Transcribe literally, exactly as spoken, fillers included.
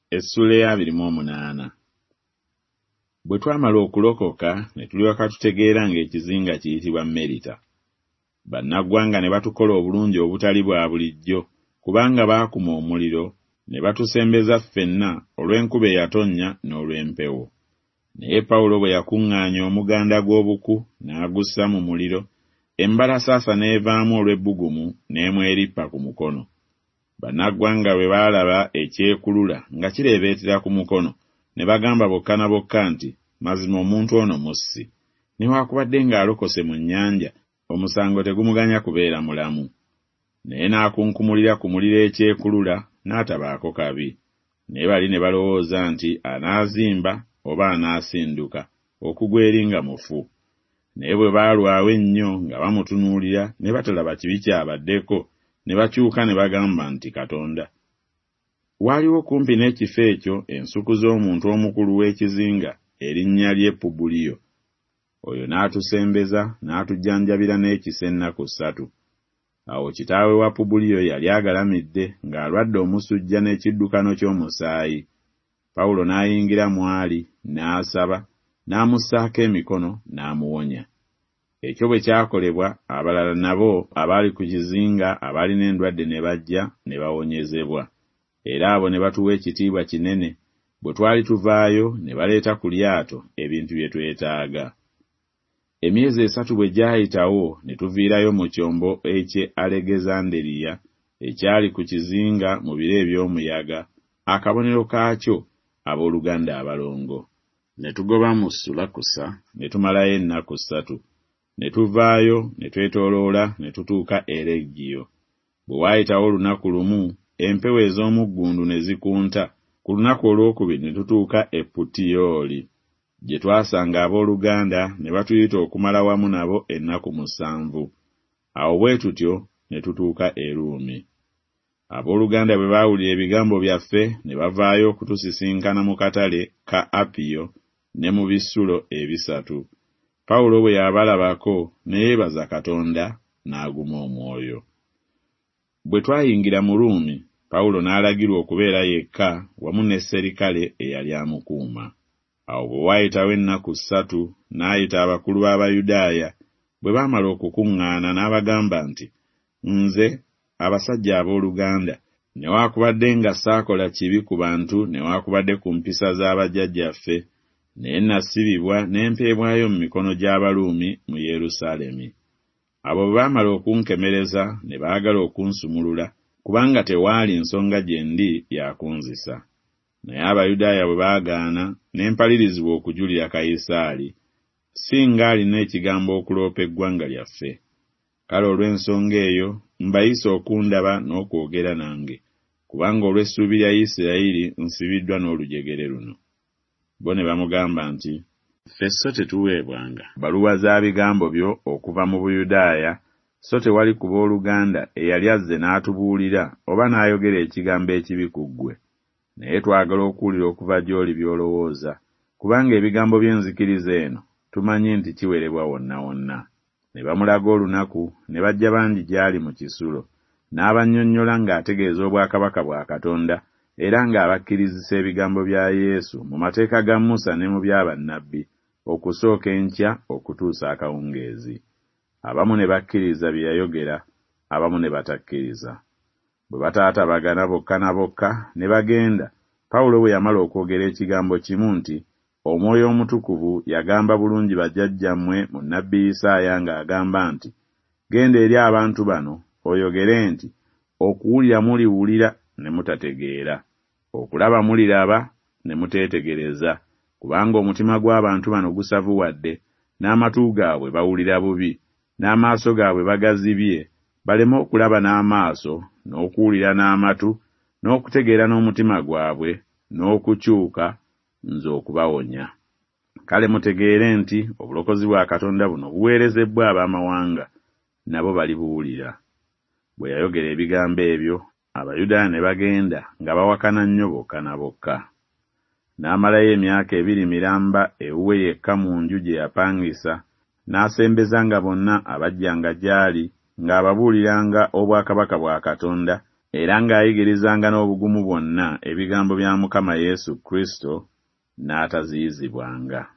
Essula ya abiri mu omunaana. Bwe twamala okulokoka ne tulyoka tutegeera ng'ekizinga kiyitibwa Merita. Bannaggwanga ne batukola obulungi obutali bwa bulijjo, kubanga baakuma omuliro ne batusembeza ffenna olw'enkuba eyatonnya n'olw'empewo. Naye Pawulo bwe yakuŋŋaanya omuganda gw'obuku n'agussa mu muliro, embalasaasa n'evaamu olw'ebbugumu n'emwerippa ku mukono. Bannaggwanga bwe baalaba ekyekulula nga kireebeetera ku mukono, ne bagamba bokka na bokka nti, mazima omuntu ono mussi. Newaakubadde ng'alokose mu nnyanja, omusango tegumuganya kubeera mulamu. Naye n'akunkumulira ku muliro ekyekulula n'atabaako kabi. Naye bali ne balowooza nti anaazimba oba anaasinduka okugwa eri nga mufu. Naye bwe baalwawo ennyo nga bamutunuulira ne batalaba kibi kyabaddeko, ne bakyuka ne bagamba nti Katonda. Waaliwo kumpi n'ekifo ekyo ensuku z'omuntu omukulu w'ekizinga erinnya lye Pubuliyo. Oyo n'atusembeza n'atujjanjabira n'ekisa ennaku ssatu. Awo kitaawe wa Pubuliyo yali agalamidde ng'alwadde omusujja n'ekiddukano ky'omusaayi. Pawulo n'ayingira mwali n'asaba, n'amussaako emikono n'amuwonya. Ekyo bwe kyakolebwa, abalala nabo abaali ku kizinga abaalina endwadde ne bajja ne bawonyezebwa. Era abo ne batuwa ekitiibwa kinene, bwe twali tuvaayo ne baleeta ku lyato ebintu bye twetaaga. Emyezi esatu bwe gyayitawo ne tuviirayo mu kyombo eky'e Alegezanderiya ekyali ku kizinga mu biro eby'omuyaga, akabonero kaakyo abooluganda abalongo. Ne tugoba mu Sulakusa ne tumalayo ennaku ssatu. Ne tuvaayo ne twetooloola ne tutuuka e Regio. Bwe waayitawo olunaku lumu, empewo ez'omuggundu ne zikunta. Ku lunaku olwokubiri ne tutuuka e Putiyooli, gye twasanga abooluganda ne batuyita okumala wamu nabo ennaku musanvu. Awo bwe tutyo ne tutuuka e Ruumi. Abooluganda bwe baawulira ebigambo byaffe ne bavaayo okutusisinkana mu katale ka Apiyo ne mu bisulo ebisatu. Pawulo bwe yabalabako ne yeebaza Katonda n'aguma omwoyo. Bwe twayingira mu Ruumi, Pawulo n'alagirwa okubeera yekka wamu ne serikale eyali amukuuma. Awo bwe waayitawo ennaku ssatu n'ayita abakulu b'Abayudaaya. Bwe baamala okukuŋŋaana n'abagamba nti, nze abasajja abooluganda, newaakubadde nga saakola kibi ku bantu newaakubadde ku mpisa z'abajjajjaffe, naye nasibibwa n'empeebwayo mu mikono gy'Abaruumi mu Yerusaalemi. Abo bwe baamala okunkemereza ne baagala okunsumulula, kubanga tewaali nsonga gye ndi yakunzisa. Naye Abayudaaya bwe baagaana ne mpalirizibwa okujulira Kayisaali, singa alina ekigambo okuloopa eggwanga lyaffe. Kale olw'ensonga eyo mbayise okundaba n'okwogera nange, kubanga olw'essuubi lya Isirayiri nsibiddwa n'olujegere luno. Bo ne bamugamba nti, ffe so tetuweebwanga baluwa za bigambo byo okuva mu Buyudaaya, so tewali ku booluganda eyali azze n'atubuulira oba n'ayogera ekigambo ekibi ku ggwe. Naye twagala okuwulira okuva gy'oli by'olowooza, kubanga ebigambo by'enzikiriza eno tumanyi nti kiwerebwa wonna wonna. Ne bamulaga olunaku ne bajja bangi gy'ali mu kisulo, n'abannyonnyola ng'ategeeza obwakabaka bwa Katonda era ng'abakkirizisa ebigambo bya Yesu mu mateeka ga Musa ne mu bya bannabbi, okusooka enkya okutuusa akawungeezi. Abamu ne bakkiriza bye yayogera, abamu ne batakkiriza. Bwe bataatabagana bokka na bokka ne bagenda, Pawulo bwe yamala okwogera ekigambo kimu nti, Omwoyo Omutukuvu yagamba bulungi bajjajjammwe mu nnabbi Isaaya ng'agamba nti, genda eri abantu bano oyogere nti, okuwulira muliwulira ne mutategeera, okulaba muliraba ne muteetegereza, kubanga omutima gw'abantu bano gusavuwadde, n'amatu gaabwe bawulira bubi, n'amaaso gaabwe bagazibye, baleme okulaba n'amaaso, n'okuwulira n'amatu, n'okutegeera n'omutima gwabwe, n'okukyuka, nze okubawonya. Kale mutegeere nti obulokozi bwa Katonda buno buweerezebbwa ab'amawanga, nabo balibuwulira. Bwe yayogera ebigambo ebyo, Abayudaaya ne bagenda nga bawakana nnyo bokka na bokka. N'amalayo emyaka ebiri miramba ewuwe yekka mu nju gye yapangisa, n'asembezanga bonna abajjanga gy'ali ng'ababuuliranga obwakabaka bwa Katonda era ng'ayigirizanga n'obugumu bwonna ebigambo bya Mukama Yesu Kristo n'ataziyizibwanga.